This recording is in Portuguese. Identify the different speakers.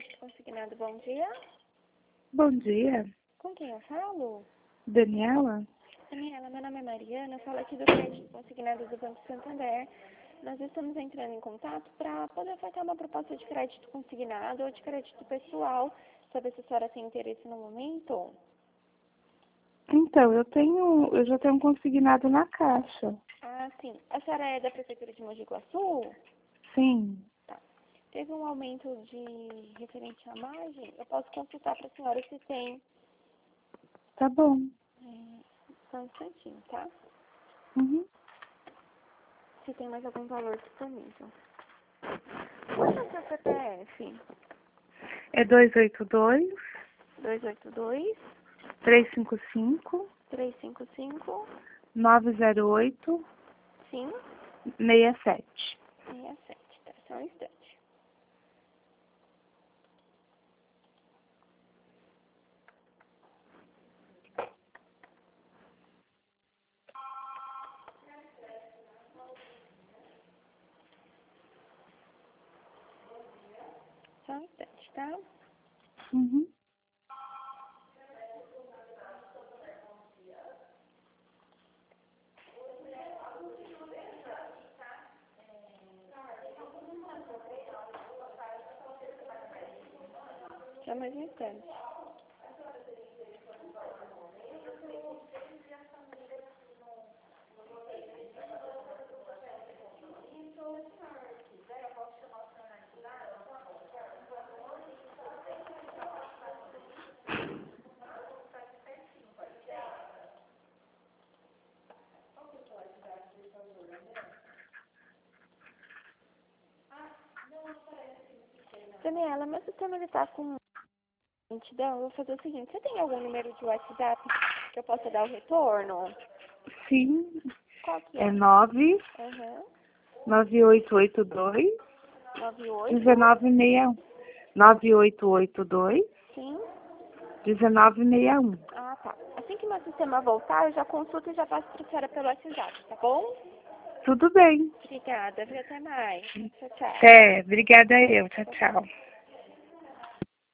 Speaker 1: Crédito Consignado, bom dia.
Speaker 2: Bom dia,
Speaker 1: Com quem eu falo?
Speaker 2: Daniela.
Speaker 1: Daniela, meu nome é Mariana, eu falo aqui do Crédito Consignado do Banco Santander. Nós estamos entrando em contato para poder ofertar uma proposta de crédito consignado ou de crédito pessoal. Saber se a senhora tem interesse no momento?
Speaker 2: Então, eu já tenho um consignado na Caixa.
Speaker 1: Ah, sim. A senhora é da Prefeitura de Mogi Guaçu?
Speaker 2: Sim,
Speaker 1: Tá. Teve um aumento de referente à margem? Eu posso consultar para a senhora se tem.
Speaker 2: tá bom.
Speaker 1: Só um instantinho, tá?
Speaker 2: Uhum.
Speaker 1: Se tem mais algum valor disponível. Qual é o seu CPF?
Speaker 2: É 282
Speaker 1: 282
Speaker 2: 355
Speaker 1: 355
Speaker 2: 908
Speaker 1: sim
Speaker 2: 67.
Speaker 1: 67, tá? Só um instante. Só um instante, tá?
Speaker 2: Uhum.
Speaker 1: Só mais um instante. Daniela, meu sistema ele tá com lentidão. Eu vou fazer o seguinte: você tem algum número de WhatsApp que eu possa dar o retorno?
Speaker 2: Sim,
Speaker 1: Qual que
Speaker 2: é
Speaker 1: é?
Speaker 2: 99882
Speaker 1: 98
Speaker 2: 1961. 9882
Speaker 1: sim.
Speaker 2: 1961.
Speaker 1: Ah, tá. Assim que meu sistema voltar, eu já consulto e já passo para a senhora pelo WhatsApp, tá bom?
Speaker 2: Tudo bem.
Speaker 1: Obrigada, viu? Até mais. Tchau, tchau.
Speaker 2: Obrigada eu. Tchau, tchau.